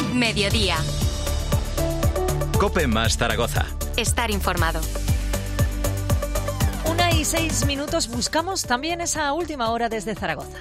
Mediodía. COPE más Zaragoza. Estar informado. 1:06, buscamos también esa última hora desde Zaragoza.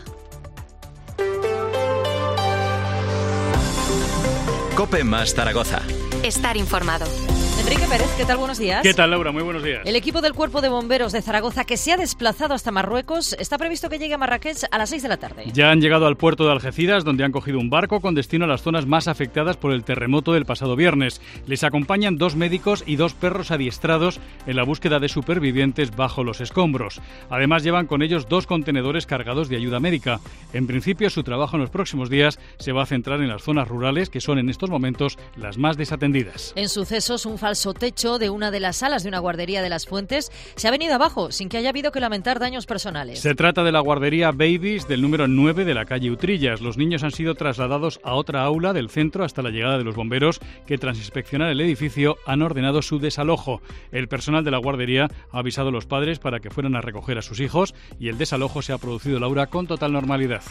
COPE más Zaragoza. Estar informado. Enrique Pérez, ¿qué tal? Buenos días. ¿Qué tal, Laura? Muy buenos días. El equipo del Cuerpo de Bomberos de Zaragoza, que se ha desplazado hasta Marruecos, está previsto que llegue a Marrakech a las 6 de la tarde. Ya han llegado al puerto de Algeciras, donde han cogido un barco con destino a las zonas más afectadas por el terremoto del pasado viernes. Les acompañan 2 médicos y 2 perros adiestrados en la búsqueda de supervivientes bajo los escombros. Además, llevan con ellos 2 contenedores cargados de ayuda médica. En principio, su trabajo en los próximos días se va a centrar en las zonas rurales, que son en estos momentos las más desatendidas. En sucesos, un falso techo de una de las salas de una guardería de Las Fuentes se ha venido abajo sin que haya habido que lamentar daños personales. Se trata de la guardería Babies del número 9 de la calle Utrillas. Los niños han sido trasladados a otra aula del centro hasta la llegada de los bomberos, que tras inspeccionar el edificio han ordenado su desalojo. El personal de la guardería ha avisado a los padres para que fueran a recoger a sus hijos y el desalojo se ha producido, Laura, con total normalidad.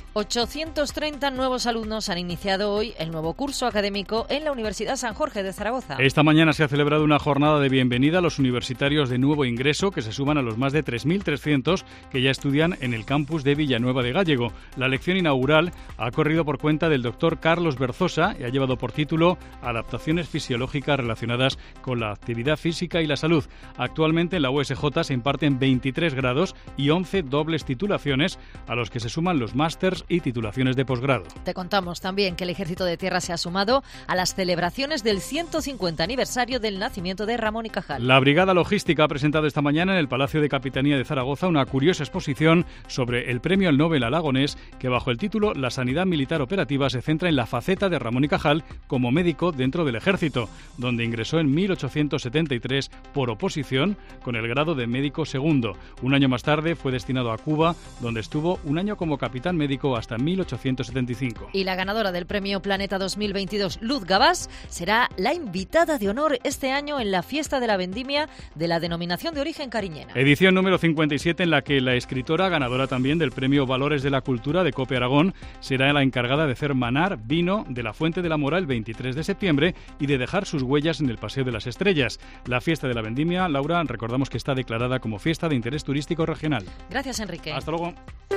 830 nuevos alumnos han iniciado hoy el nuevo curso académico en la Universidad San Jorge de Zaragoza. Esta mañana se ha celebrado una jornada de bienvenida a los universitarios de nuevo ingreso, que se suman a los más de 3.300 que ya estudian en el campus de Villanueva de Gállego. La lección inaugural ha corrido por cuenta del doctor Carlos Berzosa y ha llevado por título Adaptaciones fisiológicas relacionadas con la actividad física y la salud. Actualmente en la USJ se imparten 23 grados y 11 dobles titulaciones, a los que se suman los másters y titulaciones de posgrado. Te contamos también que el Ejército de Tierra se ha sumado a las celebraciones del 150 aniversario del nacimiento de Ramón y Cajal. La Brigada Logística ha presentado esta mañana en el Palacio de Capitanía de Zaragoza una curiosa exposición sobre el premio al Nobel Aragonés, que bajo el título La sanidad militar operativa se centra en la faceta de Ramón y Cajal como médico dentro del Ejército, donde ingresó en 1873 por oposición con el grado de médico segundo. Un año más tarde fue destinado a Cuba, donde estuvo un año como capitán médico hasta 1875. Y la ganadora del premio Planeta 2022, Luz Gabás, será la invitada de honor este año en la fiesta de la vendimia de la denominación de origen cariñena. Edición número 57, en la que la escritora, ganadora también del premio Valores de la Cultura de COPE Aragón, será la encargada de hacer manar vino de la Fuente de la Mora el 23 de septiembre y de dejar sus huellas en el Paseo de las Estrellas. La fiesta de la vendimia, Laura, recordamos que está declarada como fiesta de interés turístico regional. Gracias, Enrique. Hasta luego.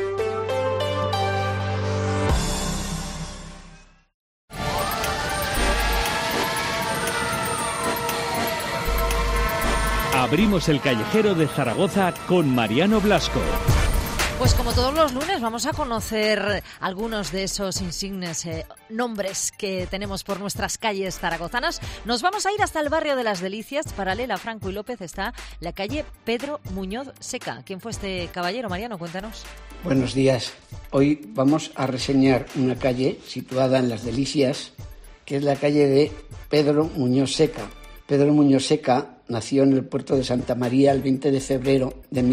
Abrimos el callejero de Zaragoza con Mariano Blasco. Pues como todos los lunes vamos a conocer algunos de esos insignes nombres que tenemos por nuestras calles zaragozanas. Nos vamos a ir hasta el barrio de Las Delicias. Paralela a Franco y López está la calle Pedro Muñoz Seca. ¿Quién fue este caballero, Mariano? Cuéntanos. Buenos días. Hoy vamos a reseñar una calle situada en Las Delicias, que es la calle de Pedro Muñoz Seca. Pedro Muñoz Seca nació en el puerto de Santa María el 20 de febrero de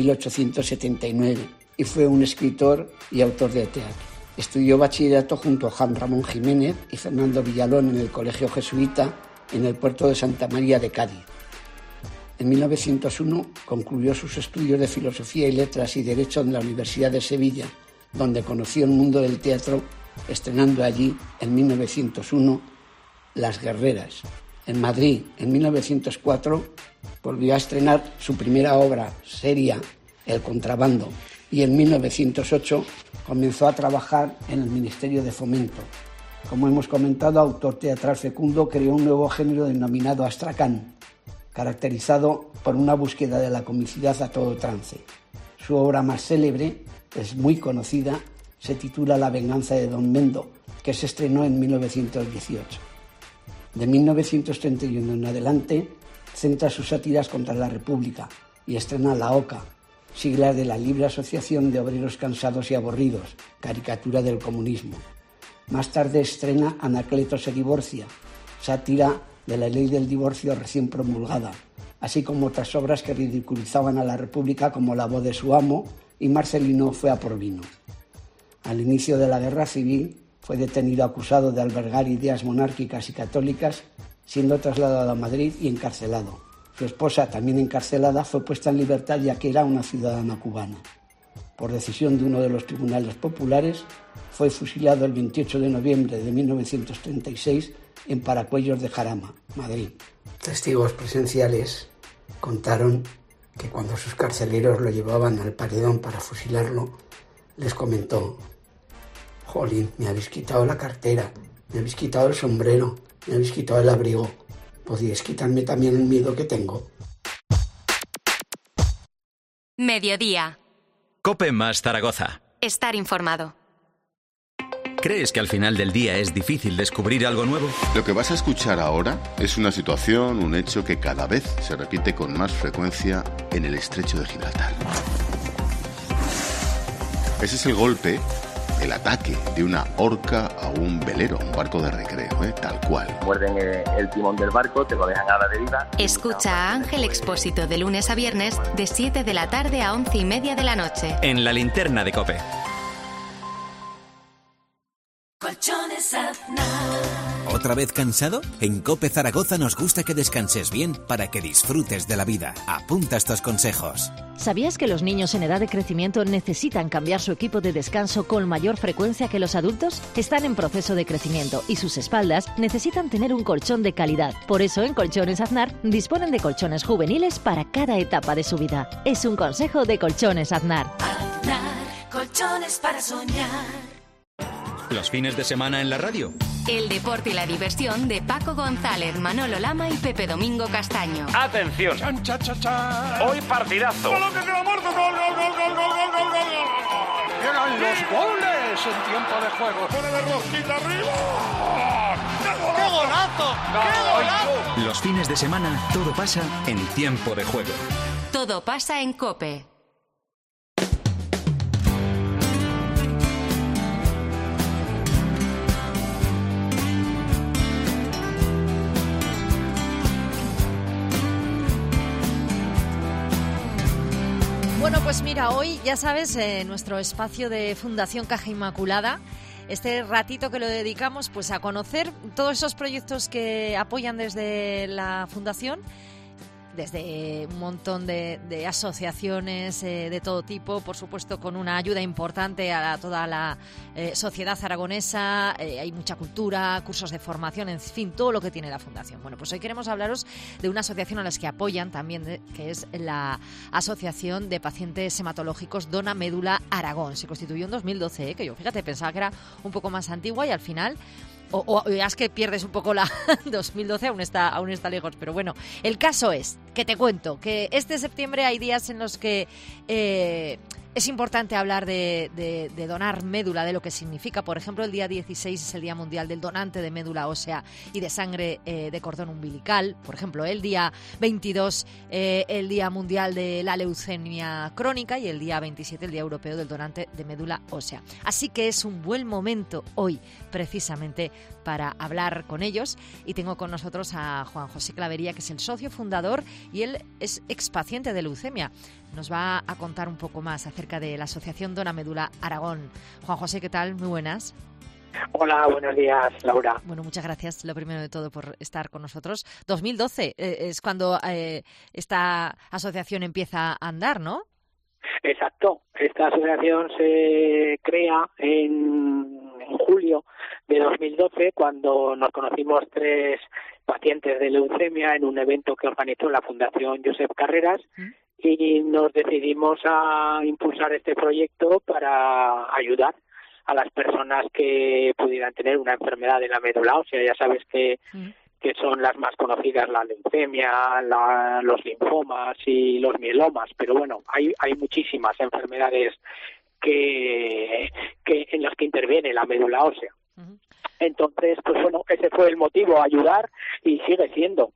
1879 y fue un escritor y autor de teatro. Estudió bachillerato junto a Juan Ramón Jiménez y Fernando Villalón en el Colegio Jesuita en el puerto de Santa María de Cádiz. En 1901 concluyó sus estudios de Filosofía y Letras y Derecho en la Universidad de Sevilla, donde conoció el mundo del teatro, estrenando allí en 1901 Las Guerreras. En Madrid, en 1904, volvió a estrenar su primera obra seria, El Contrabando, y en 1908 comenzó a trabajar en el Ministerio de Fomento. Como hemos comentado, autor teatral fecundo, creó un nuevo género denominado astracán, caracterizado por una búsqueda de la comicidad a todo trance. Su obra más célebre, es muy conocida, se titula La venganza de Don Mendo, que se estrenó en 1918. De 1931 en adelante, centra sus sátiras contra la República y estrena La Oca, siglas de la Libre Asociación de Obreros Cansados y Aburridos, caricatura del comunismo. Más tarde estrena Anacleto se divorcia, sátira de la ley del divorcio recién promulgada, así como otras obras que ridiculizaban a la República como La voz de su amo y Marcelino fue a por vino. Al inicio de la Guerra Civil fue detenido acusado de albergar ideas monárquicas y católicas, siendo trasladado a Madrid y encarcelado. Su esposa, también encarcelada, fue puesta en libertad ya que era una ciudadana cubana. Por decisión de uno de los tribunales populares, fue fusilado el 28 de noviembre de 1936 en Paracuellos de Jarama, Madrid. Testigos presenciales contaron que cuando sus carceleros lo llevaban al paredón para fusilarlo, les comentó: «Jolín, me habéis quitado la cartera, me habéis quitado el sombrero, me habéis quitado el abrigo. ¿Podríais quitarme también el miedo que tengo?». Mediodía. COPE más Zaragoza. Estar informado. ¿Crees que al final del día es difícil descubrir algo nuevo? Lo que vas a escuchar ahora es una situación, un hecho que cada vez se repite con más frecuencia en el estrecho de Gibraltar. Ese es el golpe, el ataque de una orca a un velero, un barco de recreo, tal cual. Muerden el timón del barco, te lo dejan a la deriva. Escucha a Ángel Expósito de lunes a viernes de 7 de la tarde a 11:30 de la noche. En la linterna de COPE. Colchones Aznar. ¿Otra vez cansado? En COPE Zaragoza nos gusta que descanses bien para que disfrutes de la vida. Apunta estos consejos. ¿Sabías que los niños en edad de crecimiento necesitan cambiar su equipo de descanso con mayor frecuencia que los adultos? Están en proceso de crecimiento y sus espaldas necesitan tener un colchón de calidad. Por eso en Colchones Aznar disponen de colchones juveniles para cada etapa de su vida. Es un consejo de Colchones Aznar. Aznar, colchones para soñar. ¿Los fines de semana en la radio? El deporte y la diversión de Paco González, Manolo Lama y Pepe Domingo Castaño. ¡Atención! Chan, cha, cha, cha. Hoy partidazo. ¡Gol, gol, gol, gol, gol, gol, gol, gol, gol! ¡Llegan los goles en tiempo de juego! ¡Pone de rosquita arriba! ¡Qué golazo! ¡Qué golazo! Los fines de semana todo pasa en tiempo de juego. Todo pasa en COPE. Bueno, pues mira, hoy ya sabes, nuestro espacio de Fundación Caja Inmaculada, este ratito que lo dedicamos pues a conocer todos esos proyectos que apoyan desde la Fundación, desde un montón de asociaciones de todo tipo, por supuesto con una ayuda importante a toda la sociedad aragonesa. Hay mucha cultura, cursos de formación, en fin, todo lo que tiene la Fundación. Bueno, pues hoy queremos hablaros de una asociación a las que apoyan también, que es la Asociación de Pacientes Hematológicos Dona Médula Aragón. Se constituyó en 2012, que yo, fíjate, pensaba que era un poco más antigua y al final... O es que pierdes un poco la 2012, aún está lejos. Pero bueno, el caso es que te cuento que este septiembre hay días en los que es importante hablar de donar médula, de lo que significa. Por ejemplo, el día 16 es el Día Mundial del Donante de Médula Ósea y de Sangre de Cordón Umbilical. Por ejemplo, el día 22, el Día Mundial de la Leucemia Crónica, y el día 27, el Día Europeo del Donante de Médula Ósea. Así que es un buen momento hoy, precisamente, para hablar con ellos. Y tengo con nosotros a Juan José Clavería, que es el socio fundador y él es expaciente de leucemia. Nos va a contar un poco más acerca de la Asociación Dona Médula Aragón. Juan José, ¿qué tal? Muy buenas. Hola, buenos días, Laura. Bueno, muchas gracias, lo primero de todo, por estar con nosotros. 2012 es cuando esta asociación empieza a andar, ¿no? Exacto. Esta asociación se crea en julio de 2012, cuando nos conocimos 3 pacientes de leucemia en un evento que organizó la Fundación Josep Carreras. Y nos decidimos a impulsar este proyecto para ayudar a las personas que pudieran tener una enfermedad de la médula ósea. Ya sabes que son las más conocidas, la leucemia, los linfomas y los mielomas, pero bueno, hay muchísimas enfermedades que en las que interviene la médula ósea. Entonces, pues bueno, ese fue el motivo, ayudar, y sigue siendo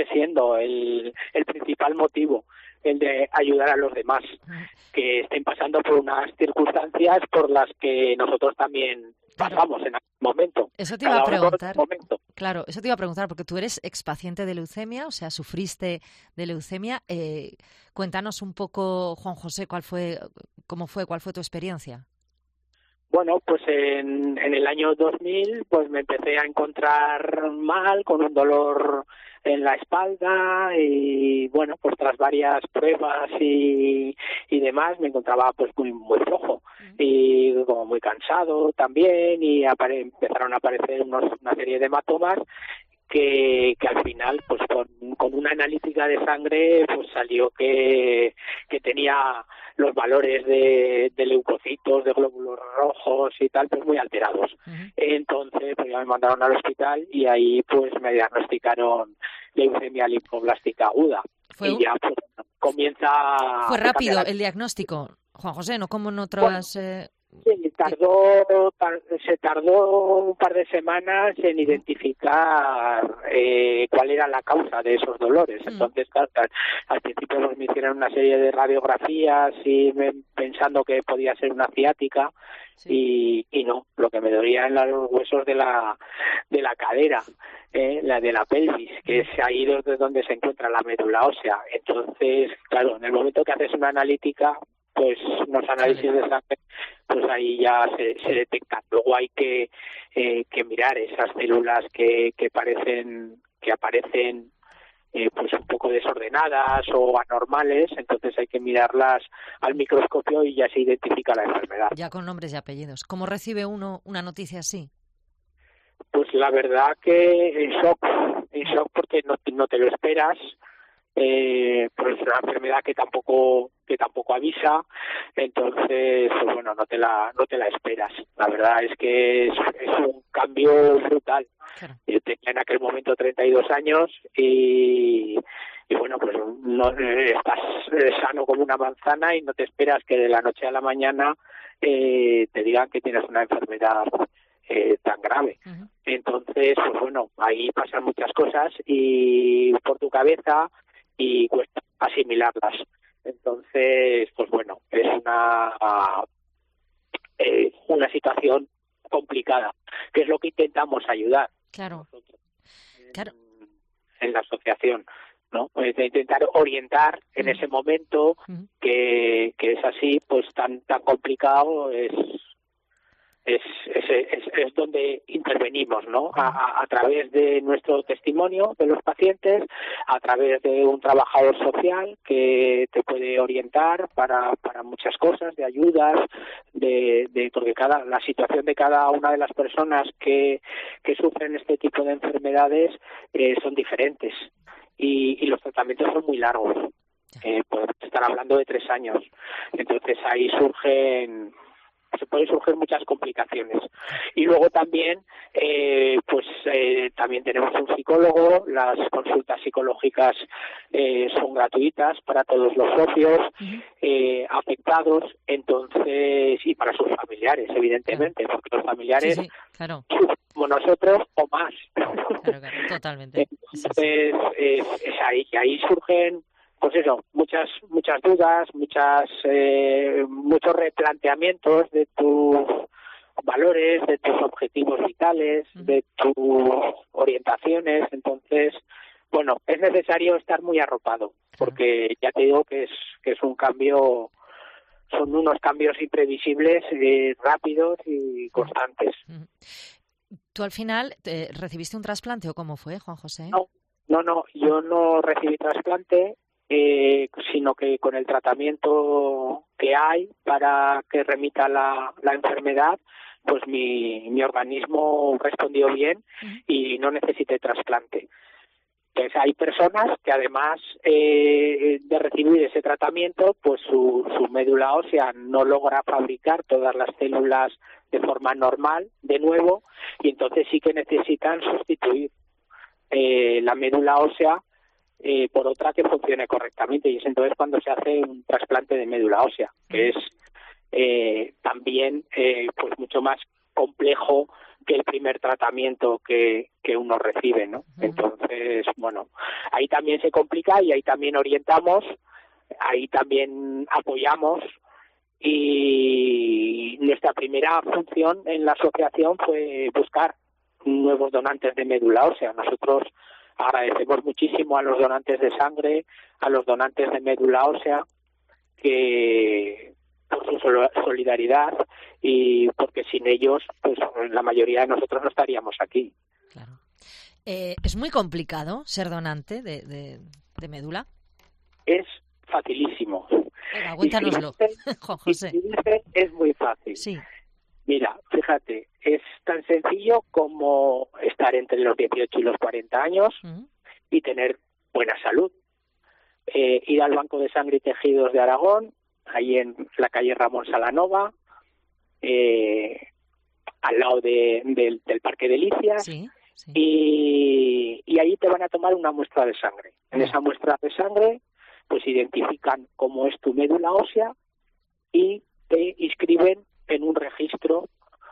el principal motivo, el de ayudar a los demás que estén pasando por unas circunstancias por las que nosotros también pasamos en algún momento. Eso te iba a preguntar. Claro, eso te iba a preguntar, porque tú eres expaciente de leucemia, o sea, sufriste de leucemia. Cuéntanos un poco, Juan José, cuál fue tu experiencia. Bueno, pues en el año 2000 pues me empecé a encontrar mal, con un dolor en la espalda, y bueno, pues tras varias pruebas y demás me encontraba pues muy flojo y como muy cansado también, y empezaron a aparecer una serie de hematomas, que al final, pues con una analítica de sangre, pues salió que tenía los valores de leucocitos, de glóbulos rojos y tal, pues muy alterados. Entonces, pues ya me mandaron al hospital y ahí pues me diagnosticaron leucemia linfoblástica aguda. Y ya pues comienza... Fue rápido el diagnóstico, Juan José, ¿no? Como en otras... Sí, se tardó un par de semanas en identificar cuál era la causa de esos dolores. Entonces, claro, al principio me hicieron una serie de radiografías y pensando que podía ser una ciática, y no, lo que me dolía eran los huesos de la cadera, la de la pelvis, que es ahí desde donde se encuentra la médula ósea. Entonces, claro, en el momento que haces una analítica, pues unos análisis de sangre, pues ahí ya se detectan. Luego hay que mirar esas células que aparecen pues un poco desordenadas o anormales, entonces hay que mirarlas al microscopio y ya se identifica la enfermedad. Ya con nombres y apellidos. ¿Cómo recibe uno una noticia así? Pues la verdad que en shock porque no te lo esperas. Pues es una enfermedad que tampoco avisa, entonces pues bueno, no te la esperas. La verdad es que es un cambio brutal. Claro. Yo tenía en aquel momento 32 años y bueno, pues no estás sano como una manzana y no te esperas que de la noche a la mañana te digan que tienes una enfermedad tan grave. Entonces, pues bueno, ahí pasan muchas cosas y por tu cabeza y cuesta asimilarlas. Entonces, pues bueno, es una situación complicada, que es lo que intentamos ayudar nosotros en la asociación, ¿no? Pues de intentar orientar en ese momento que es así, pues tan complicado, es donde intervenimos, ¿no? A través de nuestro testimonio de los pacientes, a través de un trabajador social que te puede orientar para muchas cosas, de ayudas, porque la situación de cada una de las personas que sufren este tipo de enfermedades son diferentes y los tratamientos son muy largos. Podemos estar hablando de 3 años. Entonces ahí se pueden surgir muchas complicaciones. Y luego también también tenemos un psicólogo. Las consultas psicológicas son gratuitas para todos los socios afectados, entonces, y para sus familiares, evidentemente, porque los familiares como nosotros o más. Claro, totalmente. Entonces es ahí surgen, pues eso, muchas dudas, muchos replanteamientos de tus valores, de tus objetivos vitales, de tus orientaciones. Entonces, bueno, es necesario estar muy arropado, porque ya te digo que es un cambio, son unos cambios imprevisibles, rápidos y constantes. ¿Tú al final recibiste un trasplante o cómo fue, Juan José? No, yo no recibí trasplante. Sino que con el tratamiento que hay para que remita la enfermedad, pues mi organismo respondió bien y no necesité trasplante. Entonces hay personas que además de recibir ese tratamiento, pues su médula ósea no logra fabricar todas las células de forma normal de nuevo, y entonces sí que necesitan sustituir la médula ósea por otra que funcione correctamente, y es entonces cuando se hace un trasplante de médula ósea, que es también pues mucho más complejo que el primer tratamiento que uno recibe, ¿no? Entonces, bueno, ahí también se complica y ahí también orientamos, ahí también apoyamos, y nuestra primera función en la asociación fue buscar nuevos donantes de médula ósea. Nosotros agradecemos muchísimo a los donantes de sangre, a los donantes de médula ósea, que por su solidaridad, y porque sin ellos, pues la mayoría de nosotros no estaríamos aquí. Claro. ¿Es muy complicado ser donante de médula? Es facilísimo. Venga, cuéntanoslo, Juan José. Es muy fácil. Sí. Mira, fíjate, es tan sencillo como estar entre los 18 y los 40 años y tener buena salud. Ir al Banco de Sangre y Tejidos de Aragón, ahí en la calle Ramón Salanova, al lado del Parque Delicias, y ahí te van a tomar una muestra de sangre. En esa muestra de sangre pues identifican cómo es tu médula ósea y te inscriben en un registro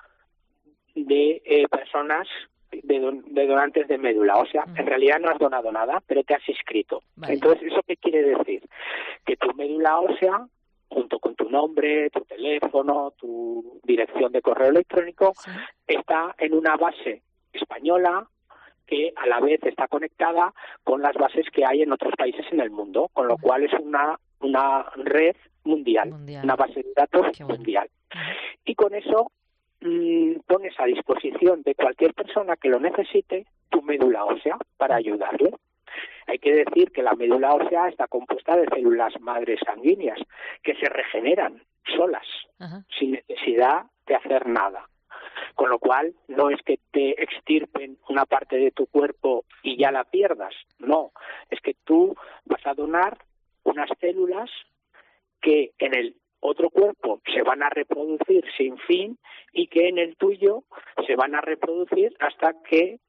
de personas, de donantes de médula ósea. En realidad no has donado nada, pero te has inscrito. Vale. Entonces, ¿eso qué quiere decir? Que tu médula ósea, junto con tu nombre, tu teléfono, tu dirección de correo electrónico, está en una base española que a la vez está conectada con las bases que hay en otros países en el mundo, con lo cual es una red mundial, una base de datos mundial. Y con eso pones a disposición de cualquier persona que lo necesite tu médula ósea para ayudarle. Hay que decir que la médula ósea está compuesta de células madres sanguíneas que se regeneran solas, sin necesidad de hacer nada. Con lo cual, no es que te extirpen una parte de tu cuerpo y ya la pierdas. No, es que tú vas a donar unas células que en el otro cuerpo se van a reproducir sin fin y que en el tuyo se van a reproducir hasta que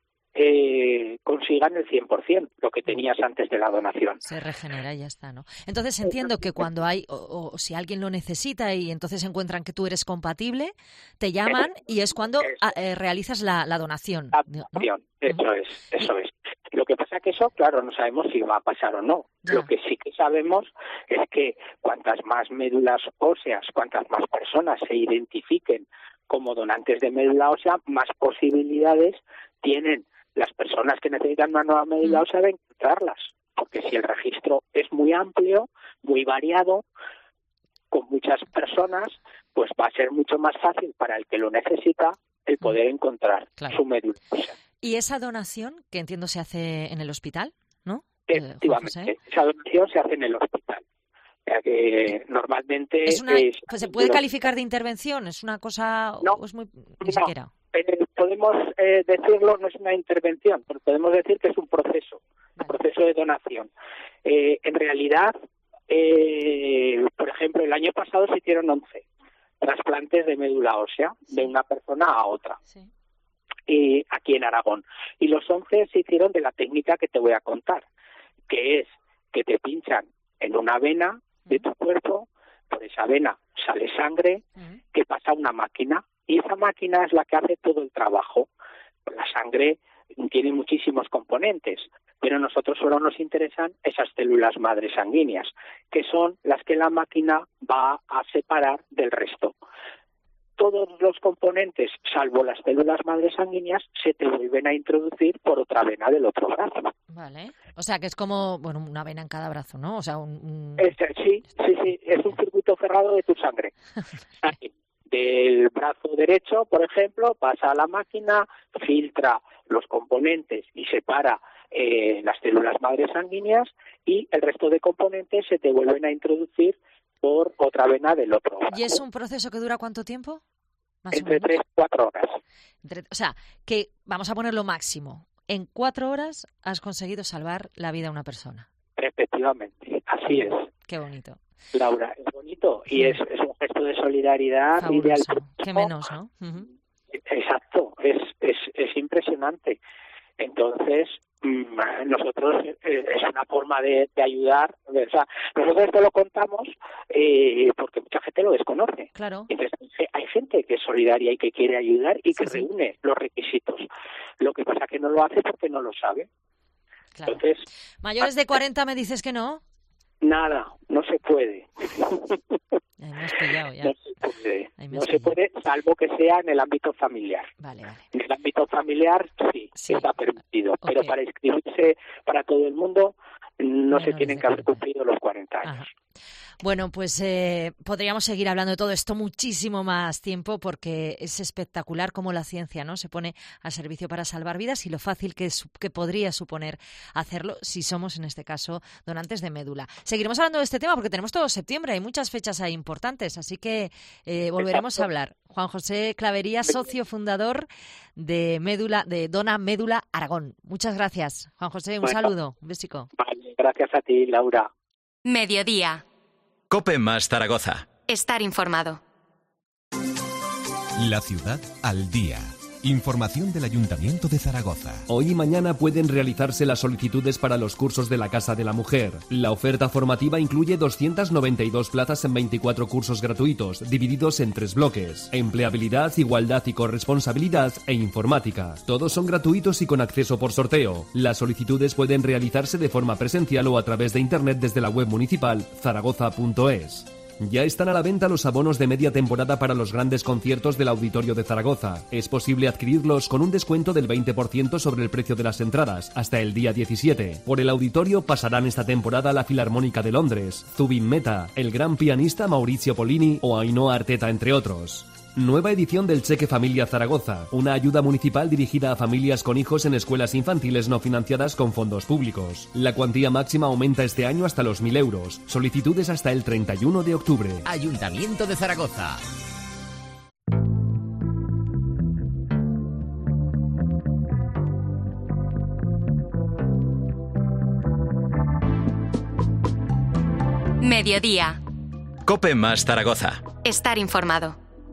consigan el 100%, lo que tenías antes de la donación. Se regenera y ya está, ¿no? Entonces entiendo que cuando hay, o si alguien lo necesita y entonces encuentran que tú eres compatible, te llaman y es cuando realizas la donación. La donación, ¿no? Eso es. Lo que pasa es que eso, claro, no sabemos si va a pasar o no. Ya. Lo que sí que sabemos es que cuantas más médulas óseas, cuantas más personas se identifiquen como donantes de médula ósea, más posibilidades tienen las personas que necesitan una nueva médula ósea de encontrarlas. Porque si el registro es muy amplio, muy variado, con muchas personas, pues va a ser mucho más fácil para el que lo necesita el poder encontrar su médula ósea. ¿Y esa donación, que entiendo se hace en el hospital, no? Efectivamente, esa donación se hace en el hospital. O sea que normalmente pues ¿se puede calificar de intervención? ¿Es una cosa o es muy ni siquiera? Podemos decirlo, no es una intervención, pero podemos decir que es un proceso de donación. En realidad, por ejemplo, el año pasado se hicieron 11 trasplantes de médula ósea de una persona a otra. Sí. Aquí en Aragón. Y los 11 se hicieron de la técnica que te voy a contar, que es que te pinchan en una vena de tu cuerpo, por esa vena sale sangre que pasa a una máquina y esa máquina es la que hace todo el trabajo. La sangre tiene muchísimos componentes, pero a nosotros solo nos interesan esas células madres sanguíneas, que son las que la máquina va a separar del resto. Todos los componentes, salvo las células madres sanguíneas, se te vuelven a introducir por otra vena del otro brazo. Vale. O sea, que es como, una vena en cada brazo, ¿no? O sea, Sí, es un circuito cerrado de tu sangre. Del brazo derecho, por ejemplo, pasa a la máquina, filtra los componentes y separa las células madres sanguíneas y el resto de componentes se te vuelven a introducir por otra vena del otro brazo. ¿Y es un proceso que dura cuánto tiempo? Entre 3 y 4 horas. O sea, que vamos a ponerlo máximo. En 4 horas has conseguido salvar la vida a una persona. Efectivamente, así es. Qué bonito. Laura, es bonito y es un gesto de solidaridad. Fabuloso. Y de altruismo. Qué menos, ¿no? Exacto, es impresionante. Entonces, nosotros es una forma de ayudar. O sea, nosotros esto lo contamos porque mucha gente lo desconoce. Claro. Entonces, hay gente que es solidaria y que quiere ayudar y que reúne los requisitos. Lo que pasa es que no lo hace porque no lo sabe. Claro. Entonces, ¿mayores de 40 me dices que no? Nada, no se puede. Ahí me has pillado ya. No se puede, salvo que sea en el ámbito familiar. Vale. En el ámbito familiar sí. Está permitido, pero para inscribirse para todo el mundo no se tienen que haber cumplido los 40 años. Ajá. Bueno, pues podríamos seguir hablando de todo esto muchísimo más tiempo porque es espectacular cómo la ciencia, ¿no?, se pone al servicio para salvar vidas y lo fácil que podría suponer hacerlo si somos, en este caso, donantes de médula. Seguiremos hablando de este tema porque tenemos todo septiembre, hay muchas fechas ahí importantes, así que volveremos a hablar. Juan José Clavería, socio fundador de Dona Médula Aragón. Muchas gracias, Juan José, un saludo, un besico. Vale, gracias a ti, Laura. Mediodía. COPE más Zaragoza. Estar informado. La ciudad al día. Información del Ayuntamiento de Zaragoza. Hoy y mañana pueden realizarse las solicitudes para los cursos de la Casa de la Mujer. La oferta formativa incluye 292 plazas en 24 cursos gratuitos, divididos en 3 bloques: empleabilidad, igualdad y corresponsabilidad e informática. Todos son gratuitos y con acceso por sorteo. Las solicitudes pueden realizarse de forma presencial o a través de internet desde la web municipal zaragoza.es. Ya están a la venta los abonos de media temporada para los grandes conciertos del Auditorio de Zaragoza. Es posible adquirirlos con un descuento del 20% sobre el precio de las entradas, hasta el día 17. Por el auditorio pasarán esta temporada la Filarmónica de Londres, Zubin Mehta, el gran pianista Maurizio Pollini o Ainhoa Arteta, entre otros. Nueva edición del Cheque Familia Zaragoza, una ayuda municipal dirigida a familias con hijos en escuelas infantiles no financiadas con fondos públicos. La cuantía máxima aumenta este año hasta los 1.000 euros. Solicitudes hasta el 31 de octubre. Ayuntamiento de Zaragoza. Mediodía. COPE más Zaragoza. Estar informado.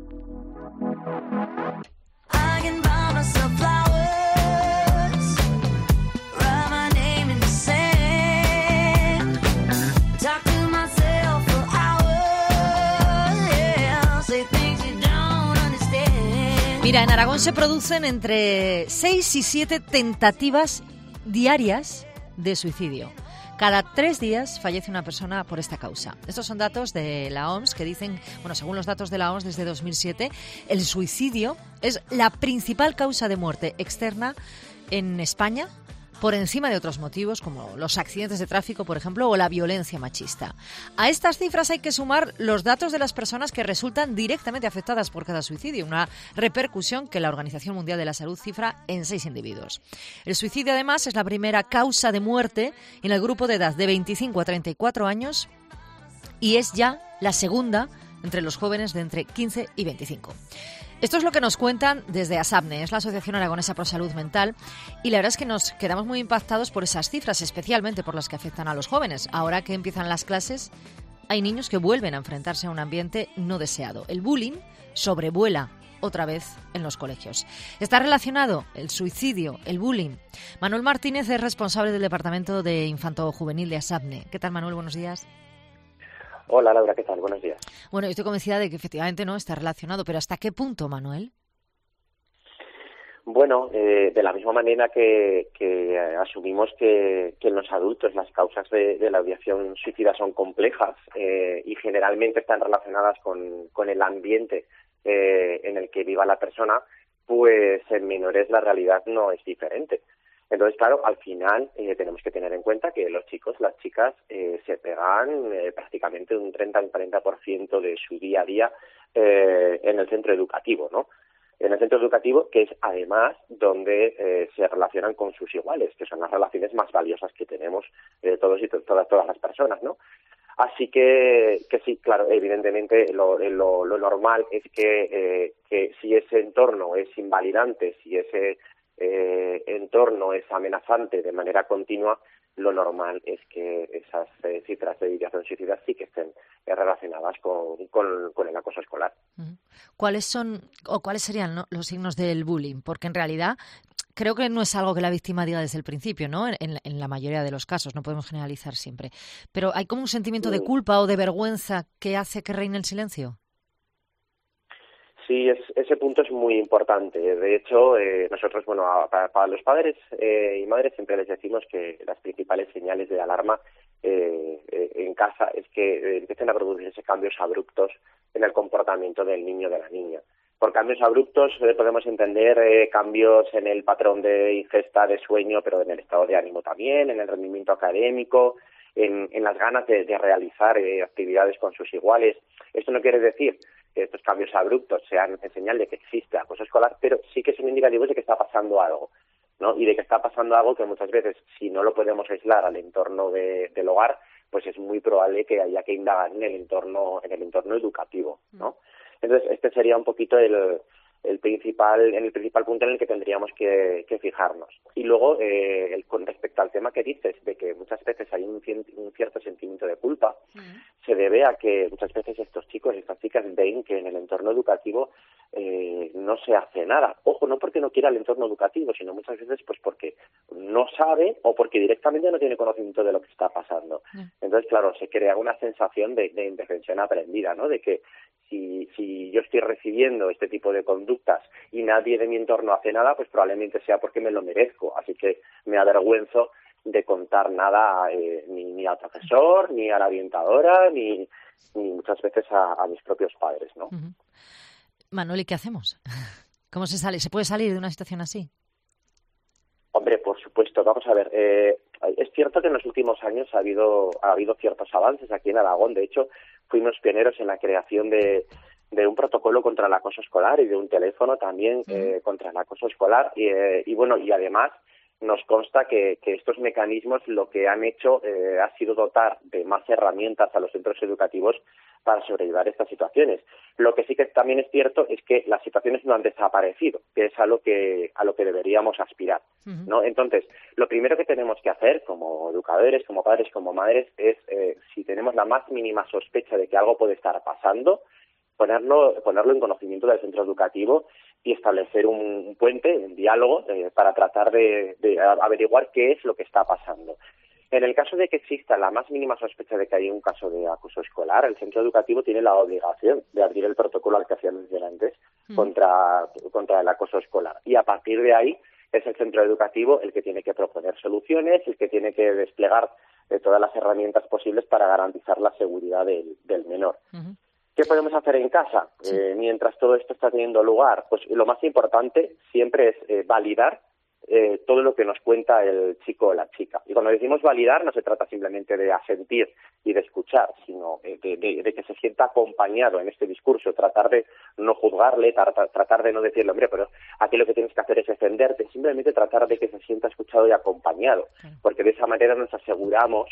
Mira, en Aragón se producen entre 6 y 7 tentativas diarias de suicidio. Cada 3 días fallece una persona por esta causa. Estos son datos de la OMS que dicen, bueno, según los datos de la OMS desde 2007, el suicidio es la principal causa de muerte externa en España, por encima de otros motivos como los accidentes de tráfico, por ejemplo, o la violencia machista. A estas cifras hay que sumar los datos de las personas que resultan directamente afectadas por cada suicidio, una repercusión que la Organización Mundial de la Salud cifra en 6 individuos. El suicidio, además, es la primera causa de muerte en el grupo de edad de 25 a 34 años y es ya la segunda entre los jóvenes de entre 15 y 25. Esto es lo que nos cuentan desde ASAPNE, es la Asociación Aragonesa Pro Salud Mental, y la verdad es que nos quedamos muy impactados por esas cifras, especialmente por las que afectan a los jóvenes. Ahora que empiezan las clases, hay niños que vuelven a enfrentarse a un ambiente no deseado. El bullying sobrevuela otra vez en los colegios. ¿Está relacionado el suicidio, el bullying? Manuel Martínez es responsable del Departamento de Infanto-Juvenil de ASAPNE. ¿Qué tal, Manuel? Buenos días. Hola, Laura, ¿qué tal? Buenos días. Bueno, yo estoy convencida de que efectivamente no está relacionado, pero ¿hasta qué punto, Manuel? Bueno, de la misma manera que asumimos que en los adultos las causas de la ideación suicida son complejas y generalmente están relacionadas con el ambiente en el que viva la persona, pues en menores la realidad no es diferente. Entonces, claro, al final tenemos que tener en cuenta que los chicos, las chicas, se pegan prácticamente un 30 al 40% de su día a día en el centro educativo, ¿no? En el centro educativo, que es además donde se relacionan con sus iguales, que son las relaciones más valiosas que tenemos todos y todas las personas, ¿no? Así que sí, claro, evidentemente lo normal es que si ese entorno es invalidante, si ese entorno es amenazante de manera continua, lo normal es que esas cifras de ideación suicida sí que estén relacionadas con el acoso escolar. ¿Cuáles serían, ¿no?, los signos del bullying? Porque en realidad creo que no es algo que la víctima diga desde el principio, ¿no? En la mayoría de los casos, no podemos generalizar siempre. Pero ¿hay como un sentimiento de culpa o de vergüenza que hace que reine el silencio? Sí, ese punto es muy importante. De hecho, nosotros, para los padres y madres siempre les decimos que las principales señales de alarma en casa es que empiecen a producirse cambios abruptos en el comportamiento del niño o de la niña. Por cambios abruptos podemos entender cambios en el patrón de ingesta, de sueño, pero en el estado de ánimo también, en el rendimiento académico, en las ganas de realizar actividades con sus iguales. Esto no quiere decir que estos cambios abruptos sean en señal de que existe acoso escolar, pero sí que son indicativos de que está pasando algo, ¿no? Y de que está pasando algo que muchas veces, si no lo podemos aislar al entorno del hogar, pues es muy probable que haya que indagar en el entorno educativo, ¿no? Entonces, este sería un poquito el principal punto en el que tendríamos que fijarnos. Y luego, con respecto al tema que dices, de que muchas veces hay un cierto sentimiento de culpa, se debe a que muchas veces estos chicos y estas chicas ven que en el entorno educativo no se hace nada. Ojo, no porque no quiera el entorno educativo, sino muchas veces pues porque no sabe o porque directamente no tiene conocimiento de lo que está pasando. Entonces, claro, se crea una sensación de indefensión aprendida, ¿no? De que si yo estoy recibiendo este tipo de conductas y nadie de mi entorno hace nada, pues probablemente sea porque me lo merezco. Así que me avergüenzo de contar nada ni al profesor, ni a la orientadora, ni muchas veces a mis propios padres, ¿no? Manuel, ¿y qué hacemos? ¿Cómo se sale? ¿Se puede salir de una situación así? Hombre, por supuesto. Vamos a ver. Es cierto que en los últimos años ha habido ciertos avances aquí en Aragón. De hecho, fuimos pioneros en la creación de un protocolo contra el acoso escolar y de un teléfono también contra el acoso escolar. Y bueno, y además nos consta que estos mecanismos lo que han hecho ha sido dotar de más herramientas a los centros educativos para sobrellevar estas situaciones. Lo que sí que también es cierto es que las situaciones no han desaparecido, que es a lo que deberíamos aspirar, ¿no? Entonces, lo primero que tenemos que hacer como educadores, como padres, como madres, es si tenemos la más mínima sospecha de que algo puede estar pasando, ponerlo en conocimiento del centro educativo y establecer un puente, un diálogo para tratar de averiguar qué es lo que está pasando. En el caso de que exista la más mínima sospecha de que hay un caso de acoso escolar, el centro educativo tiene la obligación de abrir el protocolo al que hacía mención antes contra el acoso escolar. Y a partir de ahí es el centro educativo el que tiene que proponer soluciones, el que tiene que desplegar todas las herramientas posibles para garantizar la seguridad del menor. ¿Qué podemos hacer en casa mientras todo esto está teniendo lugar? Pues lo más importante siempre es validar todo lo que nos cuenta el chico o la chica. Y cuando decimos validar no se trata simplemente de asentir y de escuchar, sino de que se sienta acompañado en este discurso, tratar de no juzgarle, tratar de no decirle, hombre, pero aquí lo que tienes que hacer es defenderte, simplemente tratar de que se sienta escuchado y acompañado, porque de esa manera nos aseguramos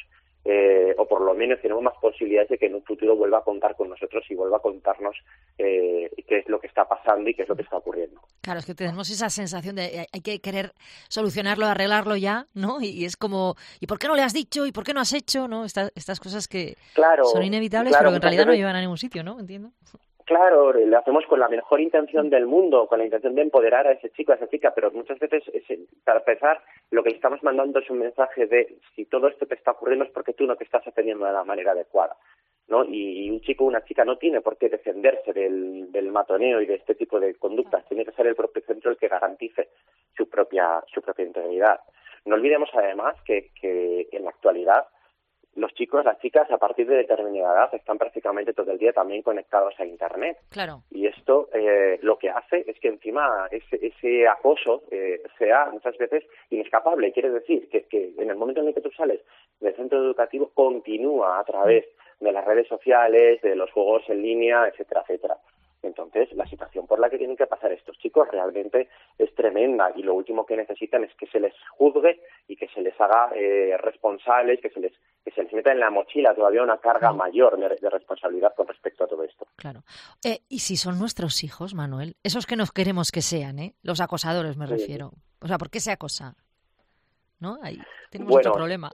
o por lo menos tenemos más posibilidades de que en un futuro vuelva a contar con nosotros y vuelva a contarnos qué es lo que está pasando y qué es lo que está ocurriendo. Claro, es que tenemos esa sensación de hay que querer solucionarlo, arreglarlo ya, ¿no? Y es como, ¿y por qué no le has dicho? ¿Y por qué no has hecho? ¿No? Estas cosas que son inevitables, pero que en realidad no llevan a ningún sitio, ¿no? Entiendo. Claro, lo hacemos con la mejor intención del mundo, con la intención de empoderar a ese chico, a esa chica, pero muchas veces, para empezar, lo que le estamos mandando es un mensaje de si todo esto te está ocurriendo es porque tú no te estás defendiendo de la manera adecuada, ¿no? Y un chico o una chica no tiene por qué defenderse del matoneo y de este tipo de conductas, tiene que ser el propio centro el que garantice su propia integridad. No olvidemos además que en la actualidad los chicos, las chicas, a partir de determinada edad están prácticamente todo el día también conectados a Internet. Claro. Y esto lo que hace es que encima ese acoso sea muchas veces inescapable. Quiere decir que en el momento en el que tú sales del centro educativo continúa a través de las redes sociales, de los juegos en línea, etcétera, etcétera. Entonces, la situación por la que tienen que pasar estos chicos realmente es tremenda y lo último que necesitan es que se les juzgue y que se les haga responsables, que se les meta en la mochila todavía una carga mayor de responsabilidad con respecto a todo esto. Claro. ¿Y si son nuestros hijos, Manuel? Esos que nos queremos que sean, los acosadores me refiero. O sea, ¿por qué se acosa? ¿No? Ahí tenemos otro problema.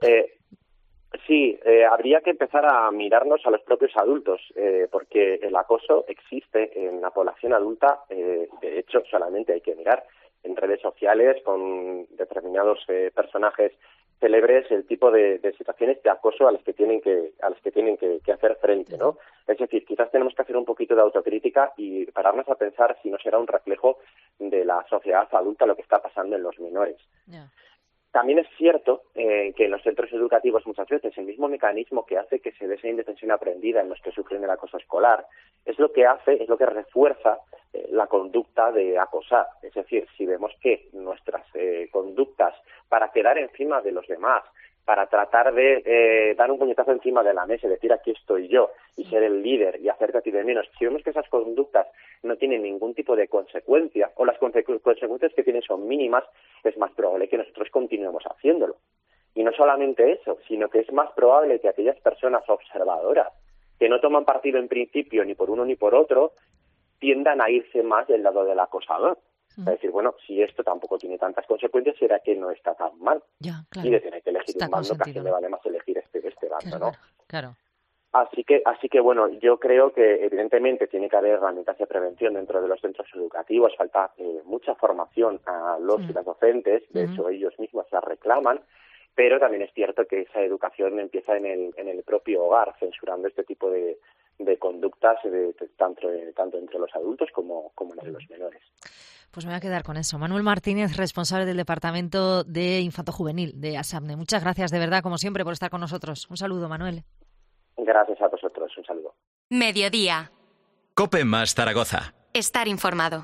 Sí, habría que empezar a mirarnos a los propios adultos, porque el acoso existe en la población adulta. De hecho, solamente hay que mirar en redes sociales con determinados personajes célebres el tipo de situaciones de acoso a las que tienen que hacer frente, ¿no? Es decir, quizás tenemos que hacer un poquito de autocrítica y pararnos a pensar si no será un reflejo de la sociedad adulta lo que está pasando en los menores. También es cierto que en los centros educativos muchas veces el mismo mecanismo que hace que se dé esa indefensión aprendida en los que sufren el acoso escolar es lo que refuerza la conducta de acosar. Es decir, si vemos que nuestras conductas para quedar encima de los demás, para tratar de dar un puñetazo encima de la mesa y decir aquí estoy yo y ser el líder y hacerte a ti de menos, si vemos que esas conductas no tienen ningún tipo de consecuencia o las consecuencias que tienen son mínimas, es más probable que nosotros continuemos haciéndolo. Y no solamente eso, sino que es más probable que aquellas personas observadoras que no toman partido en principio ni por uno ni por otro tiendan a irse más del lado del acosador. Es decir, bueno, si esto tampoco tiene tantas consecuencias, será que no está tan mal. Ya, claro. Y de tener que elegir un bando, casi me vale más elegir este bando, ¿no? Claro. Así que bueno, yo creo que evidentemente tiene que haber herramientas de prevención dentro de los centros educativos, falta mucha formación a los y las docentes, de hecho ellos mismos la reclaman, pero también es cierto que esa educación empieza en el propio hogar, censurando este tipo de conductas tanto entre los adultos como entre los menores. Pues me voy a quedar con eso. Manuel Martínez, responsable del Departamento de Infanto Juvenil de ASAPNE. Muchas gracias, de verdad, como siempre, por estar con nosotros. Un saludo, Manuel. Gracias a vosotros. Un saludo. Mediodía. COPE más Zaragoza. Estar informado.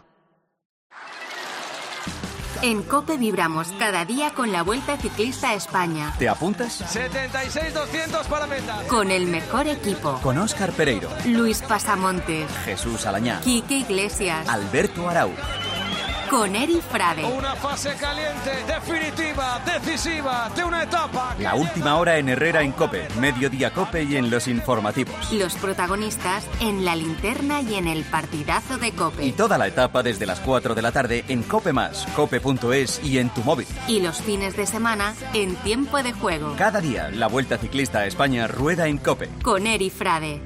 En COPE vibramos cada día con la Vuelta Ciclista a España. ¿Te apuntas? 76-200 para meta. Con el mejor equipo. Con Óscar Pereiro, Luis Pasamontes, Jesús Alañá, Quique Iglesias, Alberto Arau. Con Eri Frade. Una fase caliente, definitiva, decisiva, de una etapa. La última hora en Herrera en COPE, Mediodía COPE y en los informativos. Los protagonistas en La Linterna y en el partidazo de COPE. Y toda la etapa desde las 4 de la tarde en COPE+, cope.es y en tu móvil. Y los fines de semana en Tiempo de Juego. Cada día, la Vuelta Ciclista a España rueda en COPE. Con Eri Frade.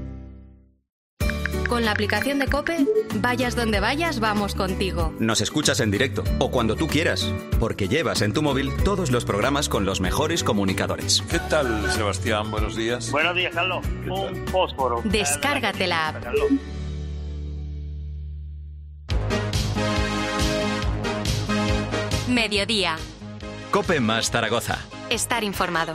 Con la aplicación de COPE, vayas donde vayas, vamos contigo. Nos escuchas en directo o cuando tú quieras, porque llevas en tu móvil todos los programas con los mejores comunicadores. ¿Qué tal, Sebastián? Buenos días. Buenos días, Carlos. Un fósforo. Descárgate la app. Mediodía. COPE más Zaragoza. Estar informado.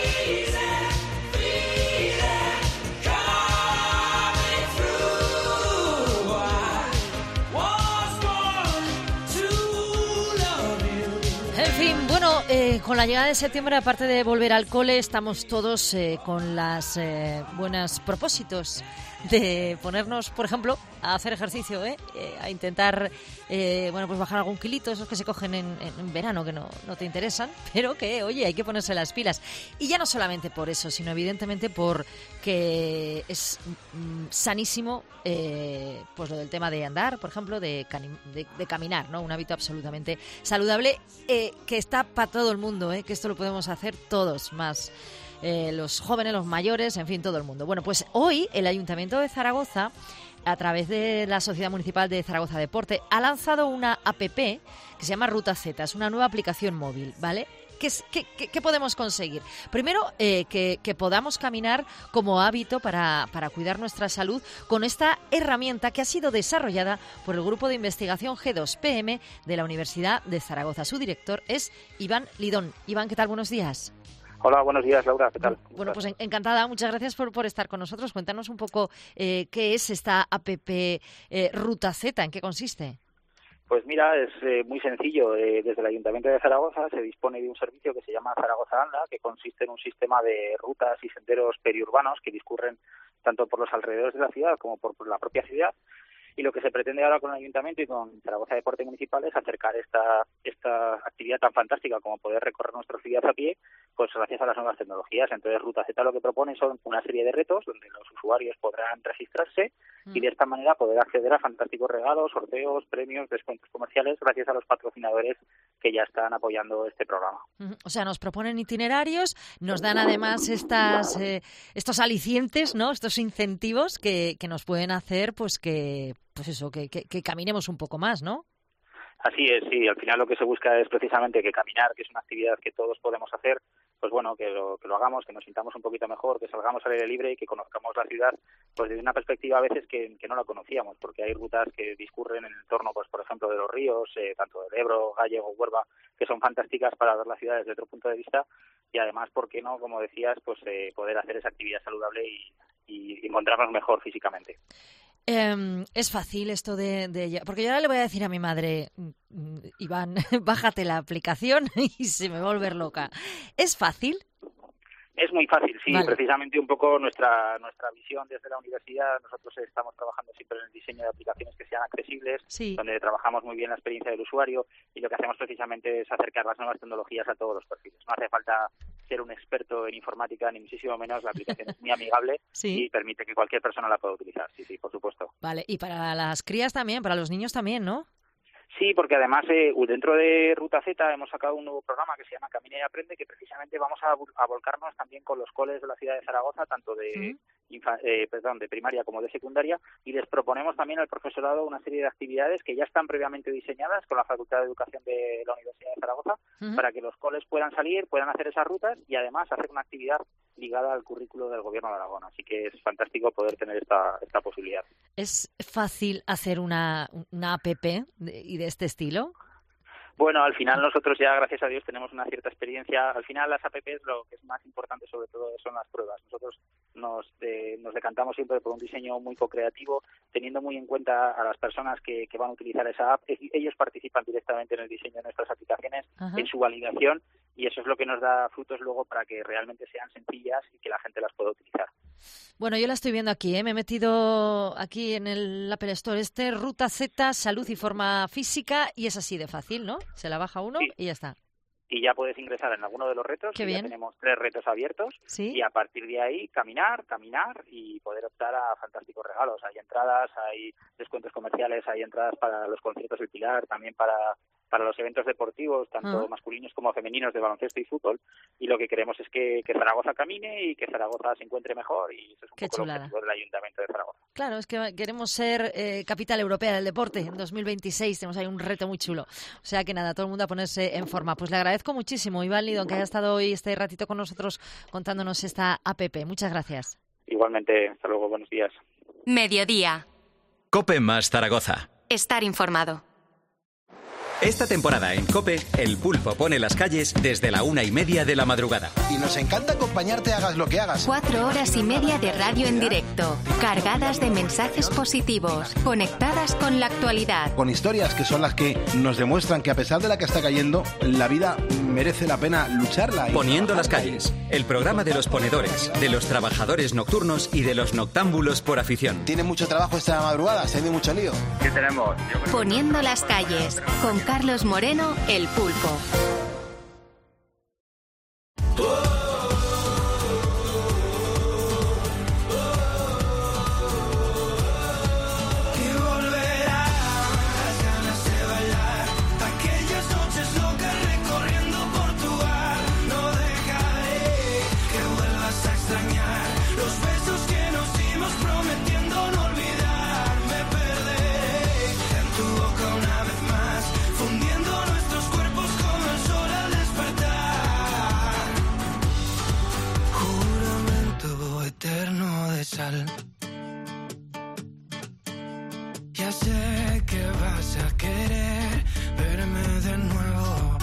En fin, bueno, con la llegada de septiembre, aparte de volver al cole, estamos todos con los buenos propósitos de ponernos, por ejemplo, a hacer ejercicio, a intentar pues bajar algún kilito, esos que se cogen en verano, que no te interesan, pero que, oye, hay que ponerse las pilas. Y ya no solamente por eso, sino evidentemente porque es sanísimo pues lo del tema de andar, por ejemplo, de caminar, ¿no? Un hábito absolutamente saludable que está para todo el mundo, que esto lo podemos hacer todos, más los jóvenes, los mayores, en fin, todo el mundo. Bueno, pues hoy el Ayuntamiento de Zaragoza, a través de la Sociedad Municipal de Zaragoza Deporte, ha lanzado una app que se llama Ruta Z, es una nueva aplicación móvil, ¿vale? ¿Qué podemos conseguir? Primero, que podamos caminar como hábito para cuidar nuestra salud con esta herramienta que ha sido desarrollada por el Grupo de Investigación G2PM de la Universidad de Zaragoza. Su director es Iván Lidón. Iván, ¿qué tal? Buenos días. Hola, buenos días, Laura. ¿Qué tal? Bueno, pues encantada. Muchas gracias por estar con nosotros. Cuéntanos un poco qué es esta app Ruta Z, ¿en qué consiste? Pues mira, es muy sencillo. Desde el Ayuntamiento de Zaragoza se dispone de un servicio que se llama Zaragoza Anda, que consiste en un sistema de rutas y senderos periurbanos que discurren tanto por los alrededores de la ciudad como por la propia ciudad. Y lo que se pretende ahora con el Ayuntamiento y con Zaragoza Deporte Municipal es acercar esta actividad tan fantástica como poder recorrer nuestra ciudad a pie, pues gracias a las nuevas tecnologías. Entonces, Ruta Z lo que propone son una serie de retos donde los usuarios podrán registrarse y de esta manera poder acceder a fantásticos regalos, sorteos, premios, descuentos comerciales gracias a los patrocinadores que ya están apoyando este programa. O sea, nos proponen itinerarios, nos dan además estos alicientes, ¿no? Estos incentivos que nos pueden hacer que caminemos un poco más, ¿no? Así es, sí. Al final lo que se busca es precisamente que caminar, que es una actividad que todos podemos hacer, pues bueno, que lo hagamos, que nos sintamos un poquito mejor, que salgamos al aire libre y que conozcamos la ciudad pues desde una perspectiva a veces que no la conocíamos, porque hay rutas que discurren en el entorno, pues por ejemplo, de los ríos, tanto del Ebro, Gállego, Huelva, que son fantásticas para ver la ciudad desde otro punto de vista y además, ¿por qué no? Como decías, pues poder hacer esa actividad saludable y encontrarnos mejor físicamente. Es fácil esto de... Porque yo ahora le voy a decir a mi madre, Iván, bájate la aplicación y se me va a volver loca. ¿Es fácil? Es muy fácil, sí. Vale. Precisamente un poco nuestra visión desde la universidad. Nosotros estamos trabajando siempre en el diseño de aplicaciones que sean accesibles, sí, donde trabajamos muy bien la experiencia del usuario y lo que hacemos precisamente es acercar las nuevas tecnologías a todos los perfiles. No hace falta ser un experto en informática, ni muchísimo menos. La aplicación es muy amigable sí, y permite que cualquier persona la pueda utilizar. Sí, sí, por supuesto. Vale, y para las crías también, para los niños también, ¿no? Sí, porque además dentro de Ruta Z hemos sacado un nuevo programa que se llama Camina y Aprende, que precisamente vamos a volcarnos también con los coles de la ciudad de Zaragoza, tanto de primaria como de secundaria, y les proponemos también al profesorado una serie de actividades que ya están previamente diseñadas con la Facultad de Educación de la Universidad de Zaragoza, para que los coles puedan salir, puedan hacer esas rutas y además hacer una actividad ligada al currículo del Gobierno de Aragón. Así que es fantástico poder tener esta posibilidad. ¿Es fácil hacer una app y de este estilo? Bueno, al final nosotros ya, gracias a Dios, tenemos una cierta experiencia. Al final las apps lo que es más importante sobre todo son las pruebas. Nosotros nos decantamos siempre por un diseño muy co-creativo, teniendo muy en cuenta a las personas que van a utilizar esa app. Ellos participan directamente en el diseño de nuestras aplicaciones, en su validación, y eso es lo que nos da frutos luego para que realmente sean sencillas y que la gente las pueda utilizar. Bueno, yo la estoy viendo aquí, me he metido aquí en el Apple Store Ruta Z, salud y forma física, y es así de fácil, ¿no? Se la baja uno y ya está. Y ya puedes ingresar en alguno de los retos. Qué bien. Ya tenemos 3 retos abiertos. ¿Sí? Y a partir de ahí caminar y poder optar a fantásticos regalos. Hay entradas, hay descuentos comerciales, hay entradas para los conciertos del Pilar, también para los eventos deportivos, tanto masculinos como femeninos, de baloncesto y fútbol. Y lo que queremos es que Zaragoza camine y que Zaragoza se encuentre mejor, y eso es un poco el objetivo del Ayuntamiento de Zaragoza. Claro, es que queremos ser capital europea del deporte en 2026. Tenemos ahí un reto muy chulo. O sea que nada, todo el mundo a ponerse en forma. Pues le agradezco muchísimo, Iván Lidón, que haya estado hoy este ratito con nosotros contándonos esta app. Muchas gracias. Igualmente, hasta luego, buenos días. Mediodía. COPE más Zaragoza. Estar informado. Esta temporada en COPE, El Pulpo pone las calles desde la 1:30 de la madrugada. Y nos encanta acompañarte, hagas lo que hagas. 4 horas y media de radio en directo, cargadas de mensajes positivos, conectadas con la actualidad. Con historias que son las que nos demuestran que a pesar de la que está cayendo, la vida merece la pena lucharla. Poniendo las calles, el programa de los ponedores, de los trabajadores nocturnos y de los noctámbulos por afición. ¿Tiene mucho trabajo esta madrugada? ¿Se ha ido mucho lío? ¿Qué tenemos? Poniendo las calles, con Carlos Moreno, El Pulpo. Ya sé que vas a querer verme de nuevo.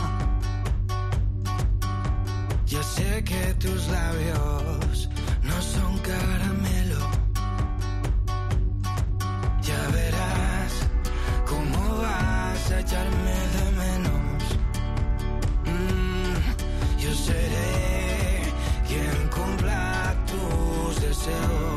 Ya sé que tus labios no son caramelo. Ya verás cómo vas a echarme de menos. Yo seré quien cumpla tus deseos.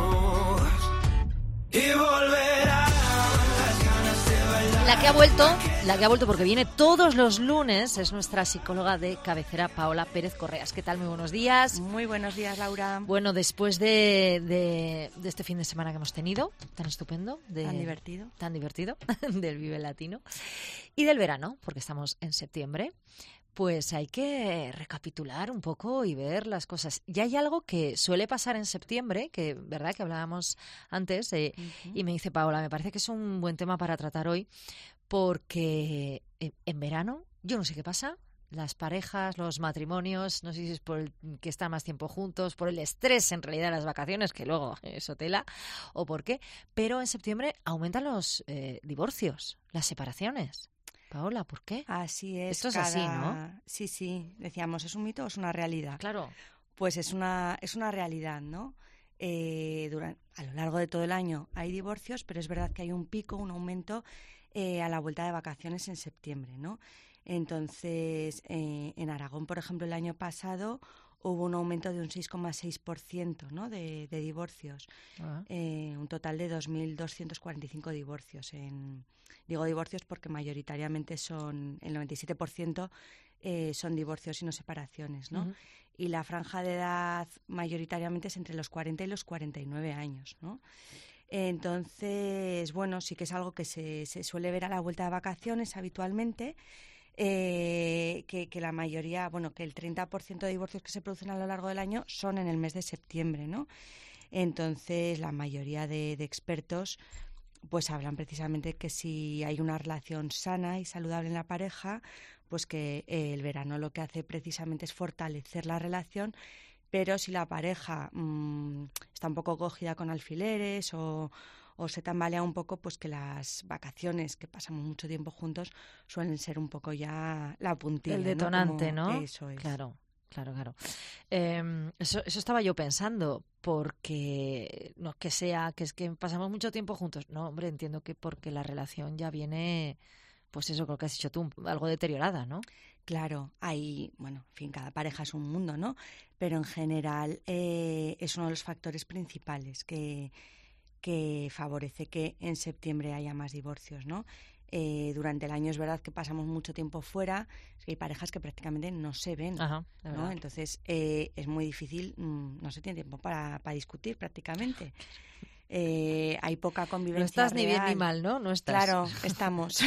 Y volverá las ganas de bailar. La que ha vuelto porque viene todos los lunes es nuestra psicóloga de cabecera, Paola Pérez Correas. ¿Qué tal? Muy buenos días. Muy buenos días, Laura. Bueno, después de este fin de semana que hemos tenido, tan estupendo. Tan divertido, del Vive Latino. Y del verano, porque estamos en septiembre. Pues hay que recapitular un poco y ver las cosas. Y hay algo que suele pasar en septiembre, que verdad que hablábamos antes, y me dice Paola, me parece que es un buen tema para tratar hoy, porque en verano, yo no sé qué pasa, las parejas, los matrimonios, no sé si es por el que están más tiempo juntos, por el estrés en realidad de las vacaciones, que luego eso tela, o por qué, pero en septiembre aumentan los divorcios, las separaciones. Paola, ¿por qué? Así es. Esto es así, ¿no? Sí. Decíamos, ¿es un mito o es una realidad? Claro. Pues es una realidad, ¿no? A lo largo de todo el año hay divorcios, pero es verdad que hay un pico, un aumento a la vuelta de vacaciones en septiembre, ¿no? Entonces, en Aragón, por ejemplo, el año pasado hubo un aumento de un 6,6%, ¿no? de divorcios. Un total de 2.245 divorcios. Digo divorcios porque mayoritariamente son, el 97% son divorcios y no separaciones, ¿no? Y la franja de edad mayoritariamente es entre los 40 y los 49 años, ¿no? Entonces, bueno, sí que es algo que se suele ver a la vuelta de vacaciones habitualmente. Que la mayoría, bueno, que el 30% de divorcios que se producen a lo largo del año son en el mes de septiembre, ¿no? Entonces, la mayoría de expertos pues hablan precisamente que si hay una relación sana y saludable en la pareja, pues que el verano lo que hace precisamente es fortalecer la relación, pero si la pareja está un poco cogida con alfileres o se tambalea un poco, pues que las vacaciones, que pasamos mucho tiempo juntos, suelen ser un poco ya la puntilla. El detonante, ¿no? ¿no? Eso es. Claro. Eso estaba yo pensando, porque no es que sea, que es que pasamos mucho tiempo juntos. No, hombre, entiendo que porque la relación ya viene, pues eso, creo que has dicho tú, algo deteriorada, ¿no? Claro, hay, bueno, en fin, cada pareja es un mundo, ¿no? Pero en general es uno de los factores principales que favorece que en septiembre haya más divorcios, ¿no? Durante el año es verdad que pasamos mucho tiempo fuera, hay parejas que prácticamente no se ven, Ajá, ¿no? Entonces es muy difícil, no se tiene tiempo para discutir prácticamente. Hay poca convivencia. No estás real. Ni bien ni mal, ¿no? No estás. Claro, estamos.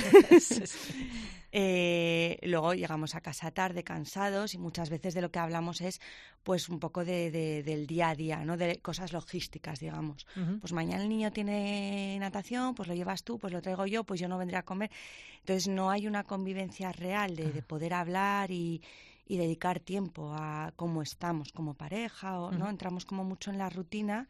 Luego llegamos a casa tarde, cansados, y muchas veces de lo que hablamos es pues un poco del día a día, ¿no? De cosas logísticas, digamos. Pues mañana el niño tiene natación, pues lo llevas tú, pues lo traigo yo, pues yo no vendré a comer. Entonces no hay una convivencia real de poder hablar y dedicar tiempo a cómo estamos como pareja, ¿no? Entramos como mucho en la rutina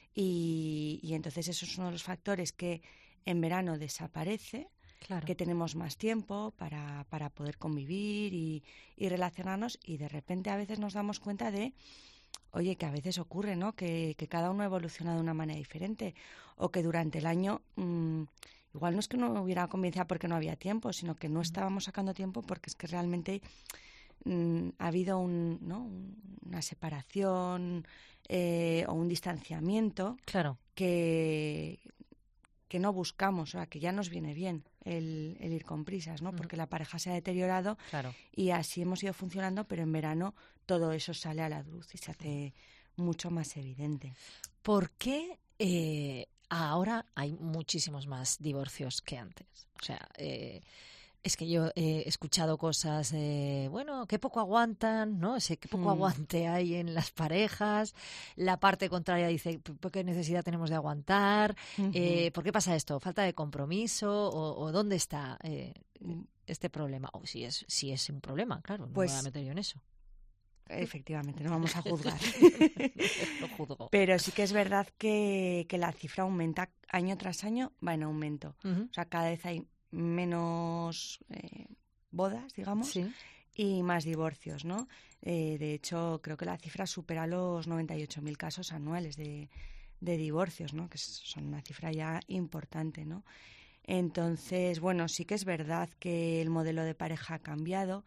y entonces eso es uno de los factores que en verano desaparece. Claro. Que tenemos más tiempo para poder convivir y relacionarnos, y de repente a veces nos damos cuenta de, oye, que a veces ocurre, ¿no? Que cada uno evoluciona de una manera diferente, o que durante el año igual no es que no hubiera convivencia porque no había tiempo, sino que no estábamos sacando tiempo porque es que realmente ha habido una separación o un distanciamiento, claro, que no buscamos, o sea, que ya nos viene bien el ir con prisas, ¿no? Porque la pareja se ha deteriorado, claro, y así hemos ido funcionando, pero en verano todo eso sale a la luz y se hace mucho más evidente. ¿Por qué ahora hay muchísimos más divorcios que antes? O sea, es que yo he escuchado cosas de, bueno, qué poco aguantan, ¿no? Qué poco aguante hay en las parejas. La parte contraria dice, ¿qué necesidad tenemos de aguantar? ¿Por qué pasa esto? ¿Falta de compromiso? ¿O dónde está este problema? O si es un problema, claro, no me voy a meter yo en eso. Efectivamente, no vamos a juzgar. Lo juzgo. Pero sí que es verdad que la cifra aumenta año tras año, va en aumento. O sea, cada vez hay menos bodas, digamos, sí, y más divorcios, ¿no? De hecho, creo que la cifra supera los 98.000 casos anuales de divorcios, ¿no? Que son una cifra ya importante, ¿no? Entonces, bueno, sí que es verdad que el modelo de pareja ha cambiado,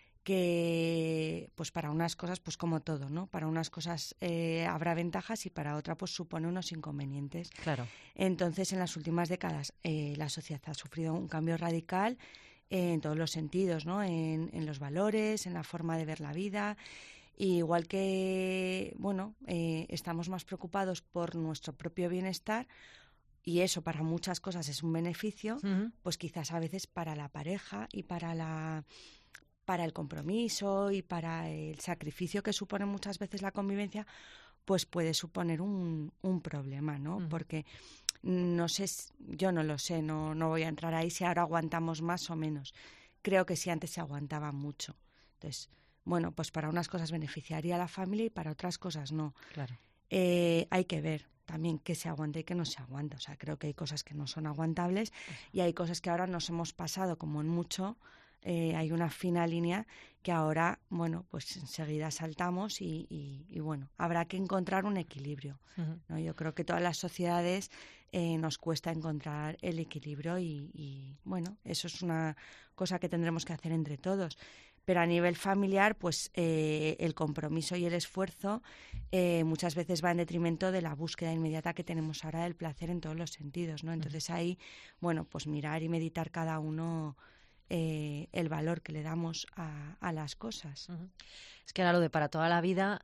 que pues para unas cosas, pues como todo, ¿no? Para unas cosas habrá ventajas y para otra pues supone unos inconvenientes. Claro. Entonces, en las últimas décadas la sociedad ha sufrido un cambio radical en todos los sentidos, ¿no? En los valores, en la forma de ver la vida. Y igual que, bueno, estamos más preocupados por nuestro propio bienestar, y eso para muchas cosas es un beneficio, pues quizás a veces para la pareja y para para el compromiso y para el sacrificio que supone muchas veces la convivencia, pues puede suponer un problema, ¿no? Porque no sé, yo no lo sé, no voy a entrar ahí si ahora aguantamos más o menos. Creo que sí, antes se aguantaba mucho. Entonces, bueno, pues para unas cosas beneficiaría a la familia y para otras cosas no. Claro. Hay que ver también qué se aguanta y qué no se aguanta. O sea, creo que hay cosas que no son aguantables y hay cosas que ahora nos hemos pasado como en mucho. Hay una fina línea que ahora, bueno, pues enseguida saltamos y bueno, habrá que encontrar un equilibrio, ¿no? Yo creo que todas las sociedades nos cuesta encontrar el equilibrio y bueno, eso es una cosa que tendremos que hacer entre todos. Pero a nivel familiar, pues el compromiso y el esfuerzo muchas veces va en detrimento de la búsqueda inmediata que tenemos ahora del placer en todos los sentidos, ¿no? Entonces ahí, bueno, pues mirar y meditar cada uno el valor que le damos a las cosas. Es que ahora lo de para toda la vida,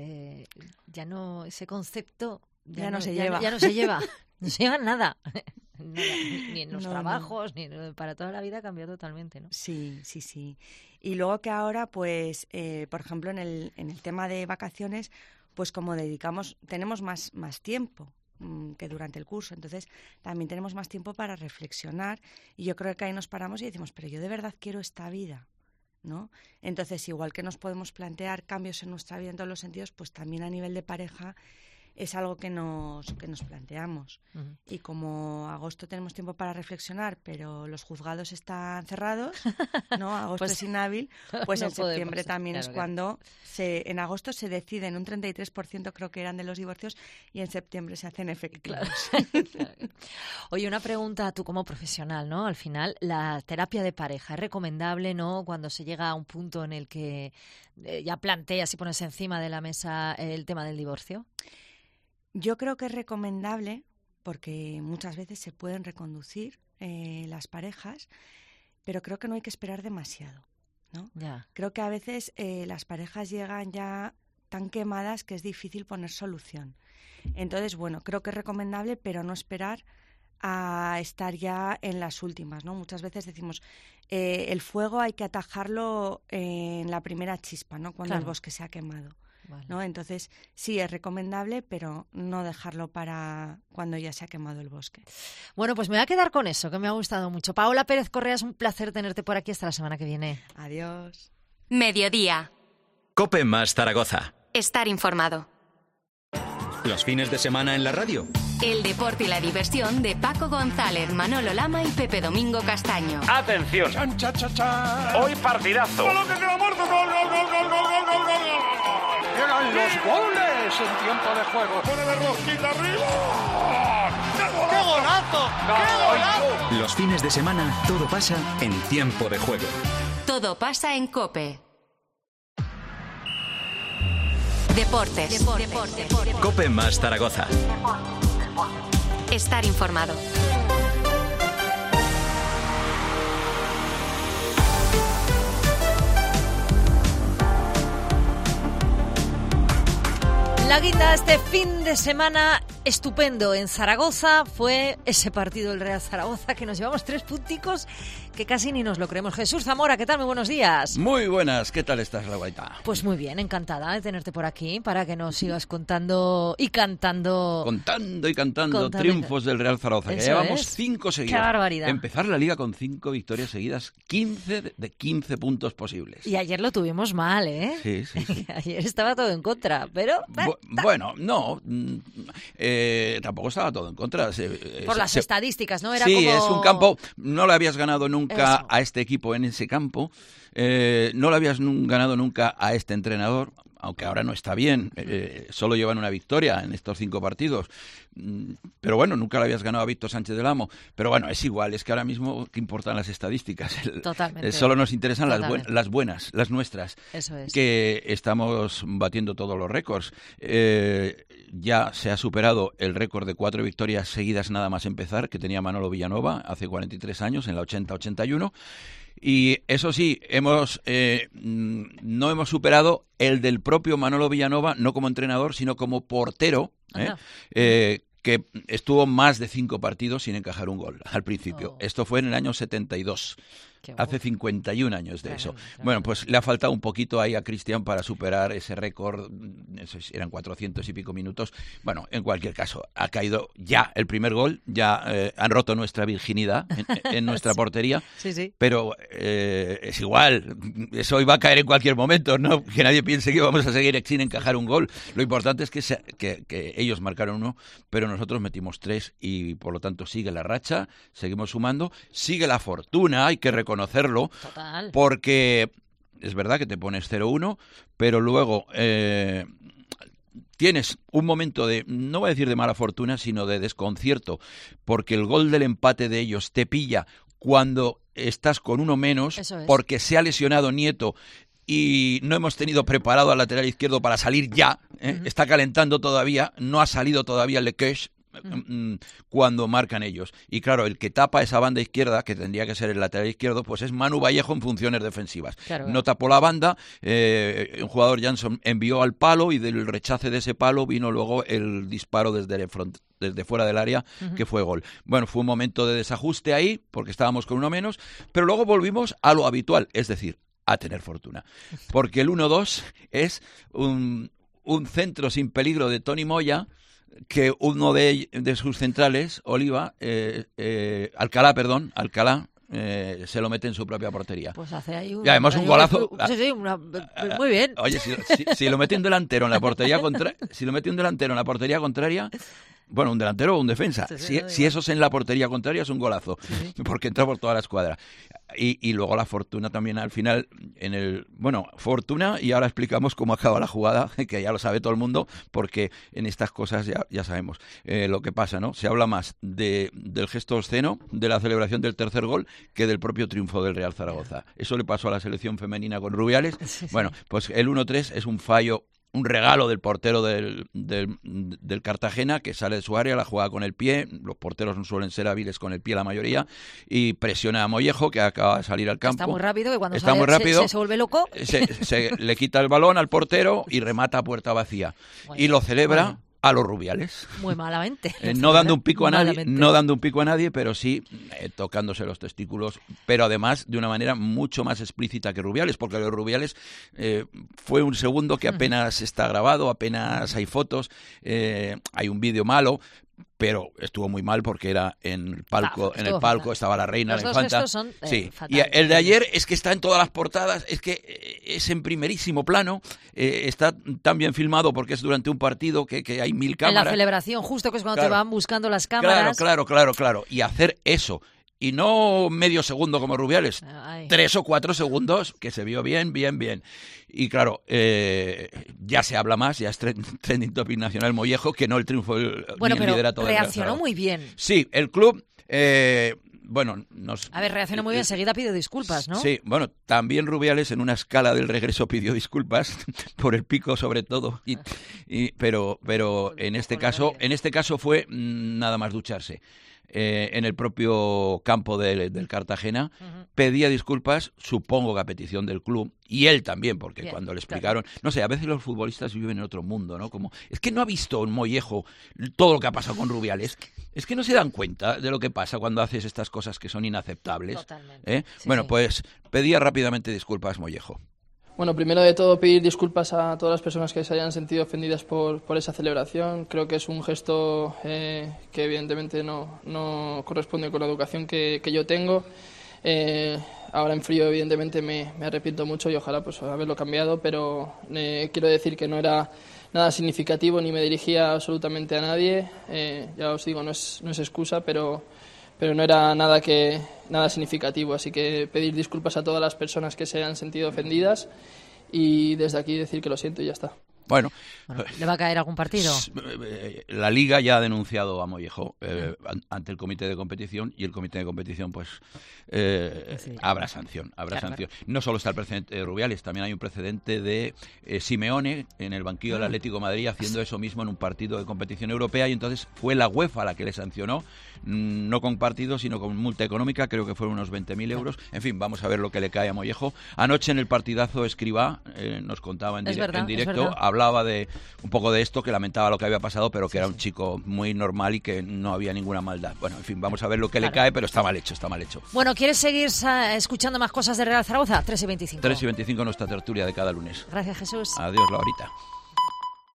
ya no, ese concepto ya no se lleva. Ya no se lleva. No se lleva nada. Ni en los trabajos, ni para toda la vida cambió totalmente, ¿no? Sí. Y luego que ahora, pues, por ejemplo, en el tema de vacaciones, pues como tenemos más tiempo que durante el curso, entonces también tenemos más tiempo para reflexionar y yo creo que ahí nos paramos y decimos, pero yo de verdad quiero esta vida, ¿no? Entonces, igual que nos podemos plantear cambios en nuestra vida en todos los sentidos, pues también a nivel de pareja es algo que nos planteamos. Y como agosto tenemos tiempo para reflexionar, pero los juzgados están cerrados, ¿no? Agosto es inhábil, pues no en septiembre también es cuando en agosto se deciden un 33%, creo que eran de los divorcios, y en septiembre se hacen efectivos. Claro. Oye, una pregunta tú como profesional, ¿no? Al final, la terapia de pareja es recomendable, ¿no? Cuando se llega a un punto en el que ya planteas y pones encima de la mesa el tema del divorcio. Yo creo que es recomendable porque muchas veces se pueden reconducir las parejas, pero creo que no hay que esperar demasiado, ¿no? Ya. Creo que a veces las parejas llegan ya tan quemadas que es difícil poner solución. Entonces, bueno, creo que es recomendable, pero no esperar a estar ya en las últimas, ¿no? Muchas veces decimos, el fuego hay que atajarlo en la primera chispa, ¿no? Cuando el bosque se ha quemado. Vale. ¿No? Entonces, sí, es recomendable, pero no dejarlo para cuando ya se ha quemado el bosque. Bueno, pues me voy a quedar con eso, que me ha gustado mucho. Paola Pérez Correa, es un placer tenerte por aquí hasta la semana que viene. Adiós. Mediodía. COPE más Zaragoza. Estar informado. Los fines de semana en la radio. El deporte y la diversión de Paco González, Manolo Lama y Pepe Domingo Castaño. ¡Atención! Chan, cha, cha, cha. Hoy partidazo. ¡Gol, que queda muerto! ¡Gol, gol, gol, gol, gol, gol, gol, gol! ¡Llegan los goles en tiempo de juego! ¡Pone de rosquita arriba! ¡Qué golazo! ¡Qué golazo! Los fines de semana todo pasa en tiempo de juego. Todo pasa en COPE. Deportes. COPE más Zaragoza. Estar informado. La guinda este fin de semana estupendo en Zaragoza fue ese partido del Real Zaragoza que nos llevamos 3 punticos que casi ni nos lo creemos. Jesús Zamora, ¿qué tal? Muy buenos días. Muy buenas, ¿qué tal estás, Raguaita? Pues muy bien, encantada de tenerte por aquí para que nos sigas contando y cantando. Contando y cantando triunfos del Real Zaragoza, que llevamos 5 seguidos. ¡Qué barbaridad! Empezar la Liga con 5 victorias seguidas, 15 de 15 puntos posibles. Y ayer lo tuvimos mal, ¿eh? Sí. Ayer estaba todo en contra, pero... Bueno, no, tampoco estaba todo en contra. Por las estadísticas, ¿no? Era sí, como... es un campo, no le habías ganado nunca a este equipo en ese campo, no le habías ganado nunca a este entrenador, aunque ahora no está bien, solo llevan una victoria en estos 5 partidos. Pero bueno, nunca le habías ganado a Víctor Sánchez del Amo. Pero bueno, es igual, es que ahora mismo ¿qué importan las estadísticas? Totalmente. Solo nos interesan las buenas, las nuestras. Eso es. Que estamos batiendo todos los récords. Ya se ha superado el récord de 4 victorias seguidas nada más empezar, que tenía Manolo Villanova hace 43 años, en la 80-81. Y eso sí, no hemos superado el del propio Manolo Villanova, no como entrenador, sino como portero, que estuvo más de 5 partidos sin encajar un gol al principio. Esto fue en el año 72. Hace 51 años de eso. Bueno, pues le ha faltado un poquito ahí a Cristian para superar ese récord, eran 400 y pico minutos. Bueno, en cualquier caso, ha caído ya el primer gol, ya han roto nuestra virginidad en nuestra portería, pero es igual, eso iba a caer en cualquier momento, ¿no? Que nadie piense que vamos a seguir sin encajar un gol. Lo importante es que ellos marcaron uno, pero nosotros metimos 3 y por lo tanto sigue la racha, seguimos sumando, sigue la fortuna, hay que reconocerlo, porque es verdad que te pones 0-1, pero luego tienes un momento de, no voy a decir de mala fortuna, sino de desconcierto, porque el gol del empate de ellos te pilla cuando estás con uno menos, porque se ha lesionado Nieto y no hemos tenido preparado al lateral izquierdo para salir ya, está calentando todavía, no ha salido todavía el Lequech, cuando marcan ellos. Y claro, el que tapa esa banda izquierda, que tendría que ser el lateral izquierdo, pues es Manu Vallejo en funciones defensivas. No tapó la banda, un jugador Jansson envió al palo y del rechace de ese palo vino luego el disparo desde fuera del área, que fue gol. Bueno, fue un momento de desajuste ahí, porque estábamos con uno menos, pero luego volvimos a lo habitual, es decir, a tener fortuna. Porque el 1-2 es un centro sin peligro de Toni Moya, que uno de sus centrales, Alcalá, se lo mete en su propia portería. Pues hace ahí y además un golazo. Muy bien. Oye, si lo mete un delantero en la portería contraria, bueno, un delantero o un defensa. Si eso es en la portería contraria es un golazo, porque entra por toda la escuadra. Y luego la fortuna también al final, fortuna, y ahora explicamos cómo acaba la jugada, que ya lo sabe todo el mundo, porque en estas cosas ya sabemos lo que pasa, ¿no? Se habla más del gesto obsceno, de la celebración del tercer gol, que del propio triunfo del Real Zaragoza. Eso le pasó a la selección femenina con Rubiales. Bueno, pues el 1-3 es un fallo, un regalo del portero del Cartagena, que sale de su área, la juega con el pie, los porteros no suelen ser hábiles con el pie la mayoría, y presiona a Mollejo, que acaba de salir al campo. Está muy rápido, que cuando se vuelve loco. Le quita el balón al portero y remata a puerta vacía. Y lo celebra a los Rubiales. Muy malamente. No dando un pico a nadie, pero sí tocándose los testículos, pero además de una manera mucho más explícita que Rubiales, porque los Rubiales fue un segundo que apenas está grabado, apenas hay fotos, hay un vídeo malo, pero estuvo muy mal porque era en el palco, estaba la reina, la infanta. Los dos gestos son fatales. Y el de ayer es que está en todas las portadas, es que es en primerísimo plano, está tan bien filmado porque es durante un partido que hay 1000 cámaras. En la celebración, justo que es cuando te van buscando las cámaras. Claro. Y hacer eso, y no medio segundo como Rubiales, 3 o 4 segundos, que se vio bien. Y claro, ya se habla más, ya es trending topic nacional Mollejo, que no el triunfo del liderato del Real Zaragoza. Reaccionó muy bien. Sí, el club... reaccionó muy bien, enseguida pidió disculpas, ¿no? Sí, bueno, también Rubiales en una escala del regreso pidió disculpas, por el pico sobre todo, pero en este caso fue nada más ducharse. En el propio campo del Cartagena, pedía disculpas, supongo que a petición del club, y él también, porque cuando le explicaron, no sé, a veces los futbolistas viven en otro mundo, ¿no? Como, es que no ha visto en Mollejo todo lo que ha pasado con Rubiales, es que no se dan cuenta de lo que pasa cuando haces estas cosas que son inaceptables. Totalmente. Pues pedía rápidamente disculpas Mollejo. Bueno, primero de todo pedir disculpas a todas las personas que se hayan sentido ofendidas por esa celebración. Creo que es un gesto que evidentemente no corresponde con la educación que yo tengo. Ahora en frío evidentemente me arrepiento mucho y ojalá pues haberlo cambiado, pero quiero decir que no era nada significativo ni me dirigía absolutamente a nadie. Ya os digo, no es excusa, pero no era nada significativo, así que pedir disculpas a todas las personas que se hayan sentido ofendidas y desde aquí decir que lo siento y ya está. Bueno, ¿le va a caer algún partido? La Liga ya ha denunciado a Mollejo ante el comité de competición, y el comité de competición pues habrá sanción. No solo está el precedente de Rubiales, también hay un precedente de Simeone en el banquillo del Atlético de Madrid haciendo eso mismo en un partido de competición europea, y entonces fue la UEFA la que le sancionó, no con partido sino con multa económica, creo que fueron unos 20.000 euros. En fin, vamos a ver lo que le cae a Mollejo. Anoche en el partidazo Escribá nos contaba en directo, hablaba de un poco de esto, que lamentaba lo que había pasado, pero que era un chico muy normal y que no había ninguna maldad. Bueno, en fin, vamos a ver lo que le cae, pero está mal hecho, está mal hecho. Bueno, ¿quieres seguir escuchando más cosas de Real Zaragoza? 3:25. 3:25 nuestra tertulia de cada lunes. Gracias, Jesús. Adiós, Laurita.